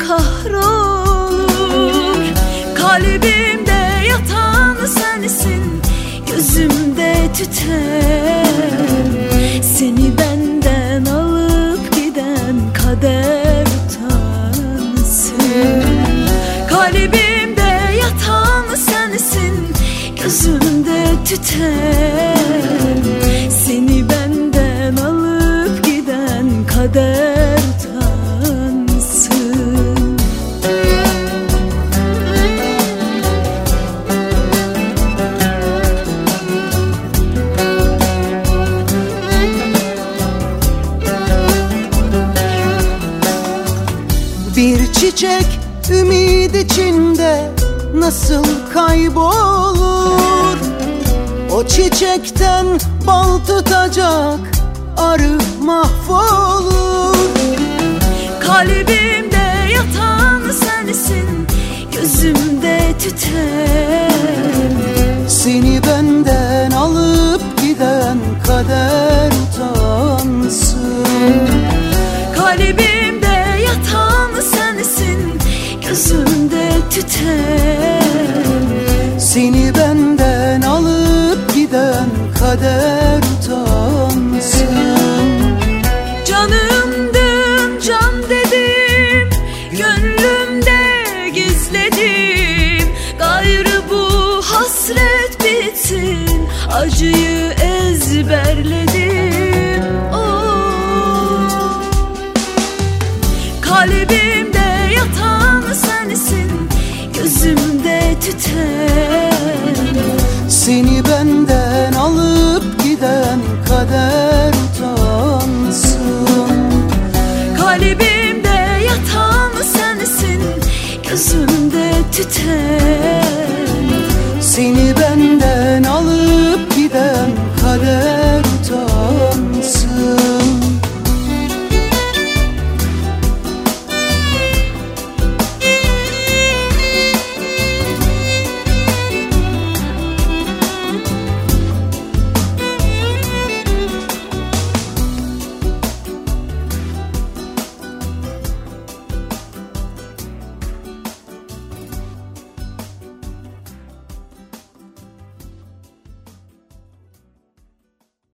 kahrolur. Kalbimde yatan sensin, gözümde tüten. Seni benden alıp giden kader utansın. Kalbimde yatan sensin, gözümde tüten. Seni benden alıp giden kader utansın. Bir çiçek ümit içinde nasıl kaybolur? O çiçekten bal tutacak arı mahvolur. Kalbimde yatan sensin, gözümde tüten. Seni benden alıp giden kader utansın. Kalbimde yatan sensin, gözümde tüten. Seni benden alıp giden kader utansın. Canımdım, can dedim, gönlümde gizledim. Gayrı bu hasret bitsin, acıyı ezberledim. Oh. Kalbimde yatan sensin, gözümde tüten. Seni benden alıp giden kader utansın. Kalbimde yatan sensin, gözümde tüten. Seni benden